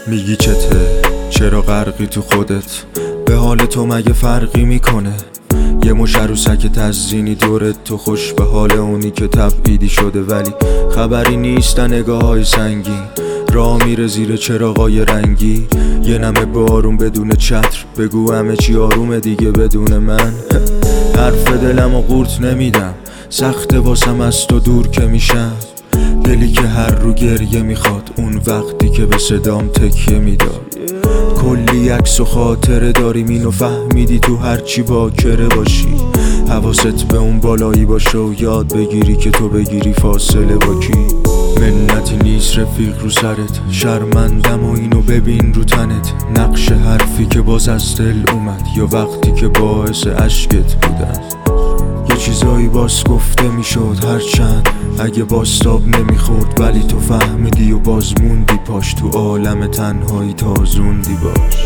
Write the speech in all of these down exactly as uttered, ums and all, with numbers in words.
میگی چته؟ چرا غرقی تو خودت؟ به حال تو مگه فرقی میکنه؟ یه مش عروسک تزیینی دورت تو، خوش به حال اونی که تبعیدی شده ولی خبری نیست. نگاه های سنگین راه میره زیر چراغای رنگی، یه نمه بارون بدون چتر، بگو همه چی آرومه دیگه بدون من. حرف دلم و قورت نمیدم، سخت واسم از تو دور که میشم. دلی که هر رو گریه میخواد، اون وقتی که به صدام تکیه میداد. کلی عکس و خاطره داریم، اینو فهمیدی تو هرچی باکره باشی. حواست به اون بالایی باشه و یاد بگیری که تو بگیری فاصله با کی. منتی نیست رفیق رو سرت، شرمندم و اینو ببین رو تنت. نقش حرفی که باز از دل اومد، یا وقتی که باعث عشقت بودم. یه چیزایی باز گفته میشد هرچند اگه بازتاب نمیخورد، ولی تو فهمیدی و باز موندی پاش. تو عالم تنهایی تازوندی باش.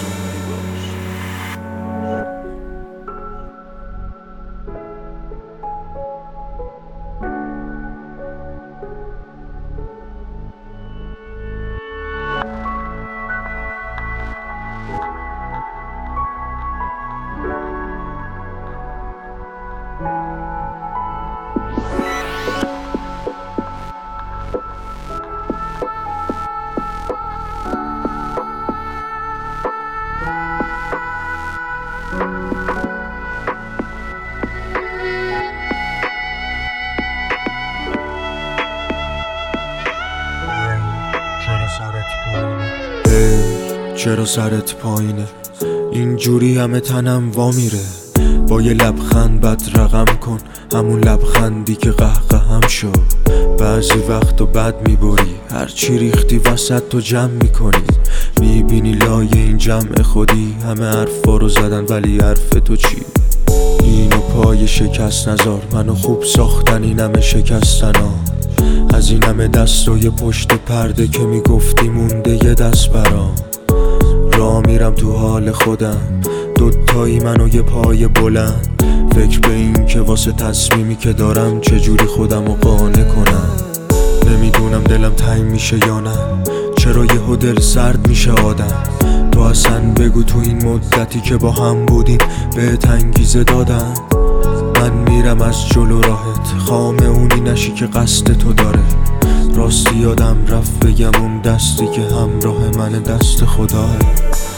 چرا سرت پایینه؟ اینجوری همه تنم وامیره. با یه لبخند بد رقم کن، همون لبخندی که قهقه هم شد. بعضی وقتا بد میبری، هرچی ریختی وسط تو جمع میکنی. میبینی لای این جمع خودی، همه حرفا رو زدن ولی حرف تو چی؟ اینو پای شکست نزار، منو خوب ساختن این همه شکستن ها. از این همه دستای پشت پرده که میگفتی مونده یه دست برام. راه میرم تو حال خودم، دوتایی من و یه پای بلند. فکر به این که واسه تصمیمی که دارم چجوری خودم رو قانع کنم. نمیدونم دلم تنگ میشه یا نه، چرا یهو دل سرد میشه آدم. تو اصلا بگو تو این مدتی که با هم بودیم بهت انگیزه دادم. من میرم از جلو راهت، خامه اونی نشی که قصد تو داره. راستی یادم رفت بگم اون دستی که همراه من دست خداه.